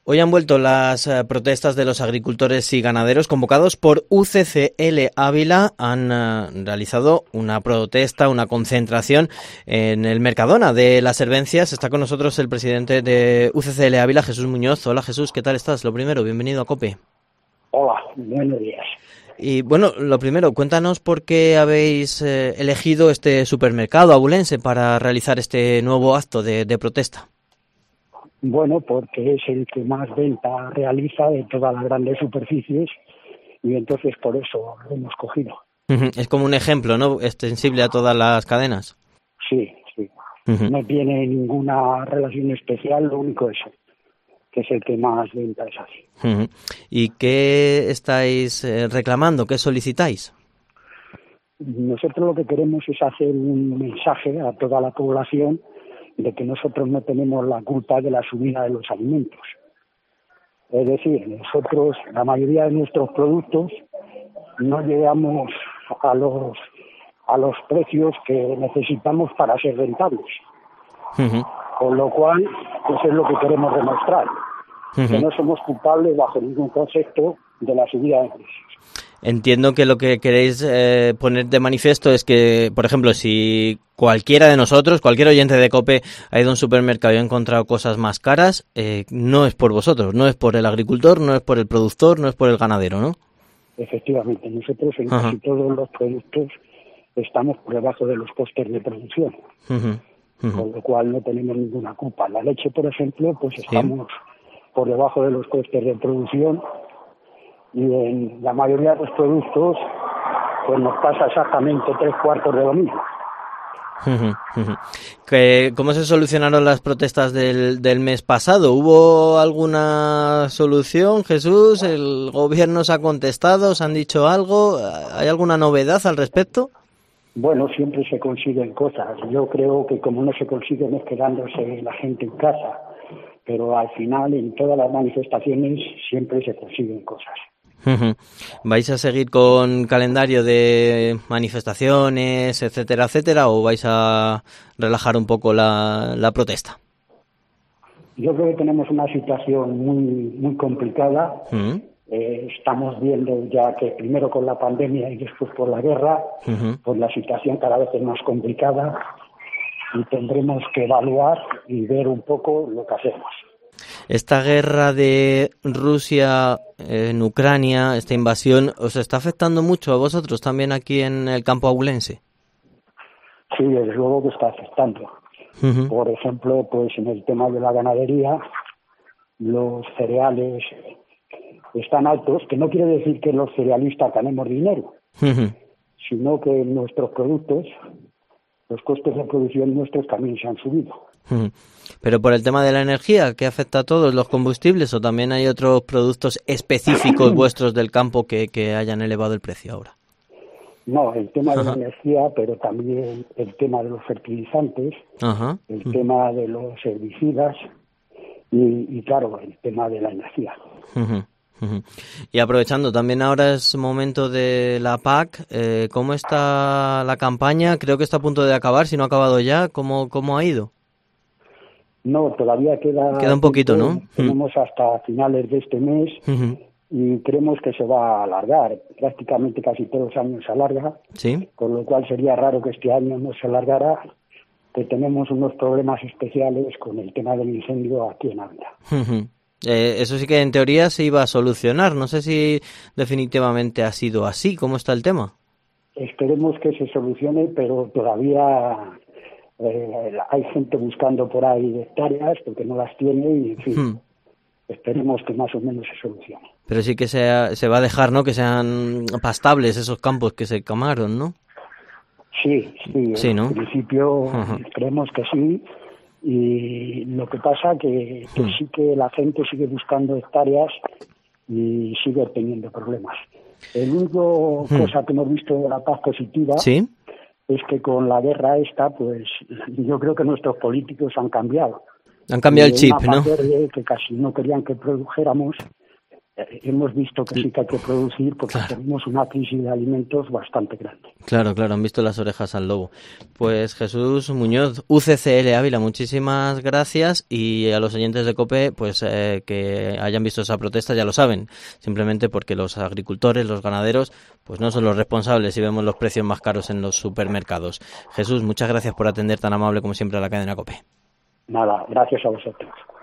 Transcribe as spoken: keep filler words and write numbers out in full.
Hoy han vuelto las eh, protestas de los agricultores y ganaderos convocados por U C C L Ávila. Han eh, realizado una protesta, una concentración en el Mercadona de las Hervencias. Está con nosotros el presidente de U C C L Ávila, Jesús Muñoz. Hola Jesús, ¿qué tal estás? Lo primero, bienvenido a COPE. Hola, buenos días. Y bueno, lo primero, cuéntanos por qué habéis eh, elegido este supermercado abulense para realizar este nuevo acto de, de protesta. Bueno, porque es el que más venta realiza de todas las grandes superficies y entonces por eso lo hemos cogido. Uh-huh. Es como un ejemplo, ¿no? Extensible a todas las cadenas. Sí, sí. Uh-huh. No tiene ninguna relación especial, lo único es que es el que más venta es así. Uh-huh. ¿Y qué estáis eh, reclamando? ¿Qué solicitáis? Nosotros lo que queremos es hacer un mensaje a toda la población de que nosotros no tenemos la culpa de la subida de los alimentos. Es decir, nosotros, la mayoría de nuestros productos, no llegamos a los a los precios que necesitamos para ser rentables. Uh-huh. Con lo cual, eso es lo que queremos demostrar, uh-huh. que no somos culpables bajo ningún concepto de la subida de precios. Entiendo que lo que queréis eh, poner de manifiesto es que, por ejemplo, si cualquiera de nosotros, cualquier oyente de COPE ha ido a un supermercado y ha encontrado cosas más caras, eh, no es por vosotros, no es por el agricultor, no es por el productor, no es por el ganadero, ¿no? Efectivamente, nosotros en Ajá. casi todos los productos estamos por debajo de los costes de producción, uh-huh. Uh-huh. con lo cual no tenemos ninguna culpa. La leche, por ejemplo, pues estamos ¿Sí? por debajo de los costes de producción. Y en la mayoría de los productos pues nos pasa exactamente tres cuartos de lo mismo. Uh-huh, uh-huh. ¿Qué, ¿Cómo se solucionaron las protestas del, del mes pasado? ¿Hubo alguna solución, Jesús? ¿El gobierno os ha contestado? ¿Os han dicho algo? ¿Hay alguna novedad al respecto? Bueno, siempre se consiguen cosas. Yo creo que como no se consiguen es quedándose la gente en casa, pero al final en todas las manifestaciones siempre se consiguen cosas. Uh-huh. ¿Vais a seguir con calendario de manifestaciones, etcétera, etcétera, o vais a relajar un poco la, la protesta? Yo creo que tenemos una situación muy muy complicada. Uh-huh. Eh, estamos viendo ya que primero con la pandemia y después por la guerra, uh-huh. pues la situación cada vez es más complicada y tendremos que evaluar y ver un poco lo que hacemos. Esta guerra de Rusia en Ucrania, esta invasión, ¿os está afectando mucho a vosotros también aquí en el campo abulense? Sí, desde luego que está afectando. Uh-huh. Por ejemplo, pues en el tema de la ganadería, los cereales están altos, que no quiere decir que los cerealistas ganemos dinero, uh-huh. sino que nuestros productos, los costes de producción nuestros también se han subido. Uh-huh. Pero por el tema de la energía, ¿qué afecta a todos los combustibles o también hay otros productos específicos vuestros del campo que, que hayan elevado el precio ahora? No, el tema de uh-huh. la energía, pero también el tema de los fertilizantes, uh-huh. el uh-huh. tema de los herbicidas y, y claro, el tema de la energía. Uh-huh. Uh-huh. Y aprovechando, también ahora es momento de la P A C. Eh, ¿Cómo está la campaña? Creo que está a punto de acabar, si no ha acabado ya. ¿Cómo, cómo ha ido? No, todavía queda... Queda un poquito, ¿no? Tenemos uh-huh. hasta finales de este mes uh-huh. y creemos que se va a alargar. Prácticamente casi todos los años se alarga. Sí. Con lo cual sería raro que este año no se alargara, que tenemos unos problemas especiales con el tema del incendio aquí en Ávila. Uh-huh. Eh, eso sí que en teoría se iba a solucionar. No sé si definitivamente ha sido así. ¿Cómo está el tema? Esperemos que se solucione, pero todavía eh, hay gente buscando por ahí hectáreas porque no las tiene y, en fin, hmm. esperemos que más o menos se solucione. Pero sí que se, se va a dejar, ¿no? Que sean pastables esos campos que se quemaron, ¿no? Sí, sí. Sí, ¿no? En principio uh-huh. creemos que sí. Y lo que pasa que, que hmm. sí que la gente sigue buscando hectáreas y sigue teniendo problemas. El único hmm. cosa que hemos visto de la paz positiva ¿Sí? es que con la guerra esta, pues yo creo que nuestros políticos han cambiado. Han cambiado el chip, una ¿no? verde que casi no querían que produjéramos, eh, hemos visto que sí que hay que producir porque claro. tenemos una crisis de alimentos bastante grande. Claro, claro, han visto las orejas al lobo. Pues Jesús Muñoz, U C C L Ávila, muchísimas gracias, y a los oyentes de COPE, pues eh, que hayan visto esa protesta, ya lo saben, simplemente porque los agricultores, los ganaderos, pues no son los responsables si vemos los precios más caros en los supermercados. Jesús, muchas gracias por atender tan amable como siempre a la cadena COPE. Nada, gracias a vosotros.